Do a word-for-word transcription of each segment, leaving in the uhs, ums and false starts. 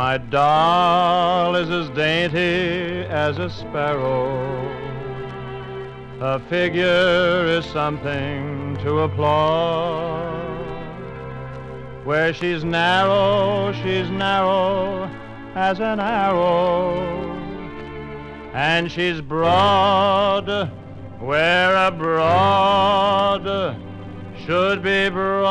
My doll is as dainty as a sparrow. Her figure is something to applaud. Where she's narrow, she's narrow as an arrow. And she's broad where a broad should be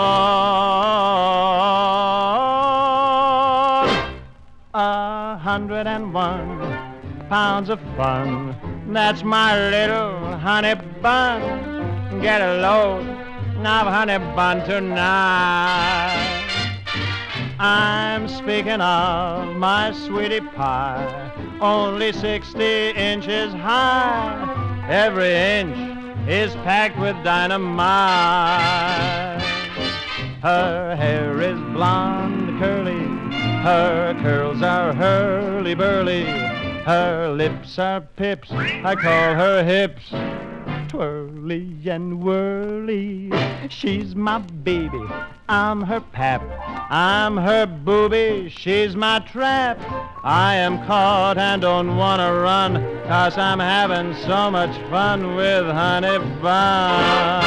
broad. A hundred and one pounds of fun, that's my little honey bun. Get a load of honey bun tonight. I'm speaking of my sweetie pie, only sixty inches high. Every inch is packed with dynamite. Her hair is blonde, curly, her curls are hurly-burly, her lips are pips, I call her hips twirly and whirly. She's my baby, I'm her pap, I'm her booby, she's my trap. I am caught and don't wanna run, 'cause I'm having so much fun with Honey Bun.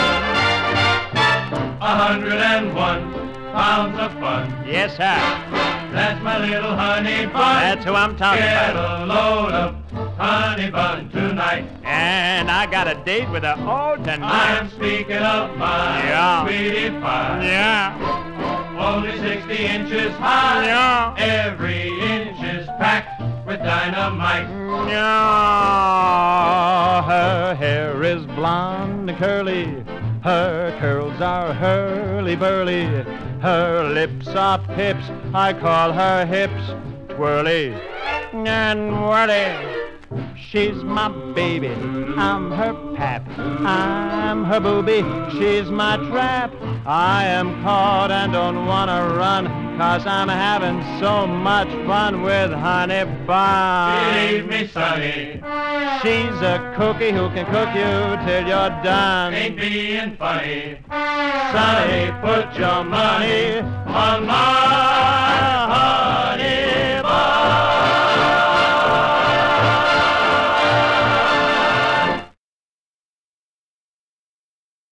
A hundred and one pounds of fun, Yes, sir. that's my little honey bun. That's who I'm talking Get about. a load of honey bun tonight. And I got a date with her all I tonight. am speaking of my Yeah. sweetie pie. Yeah, Only sixty inches high. yeah, Every inch is packed with dynamite. yeah. Her hair is blonde and curly, her curls are hurly-burly, her lips are pips, I call her hips twirly and whirly. She's my baby, I'm her pap, I'm her booby, she's my trap. I am caught and don't wanna run, 'cause I'm having so much fun with Honey Bun. Believe me, sonny, She's a cookie who can cook you till you're done. ain't being funny. Sonny, put your money on my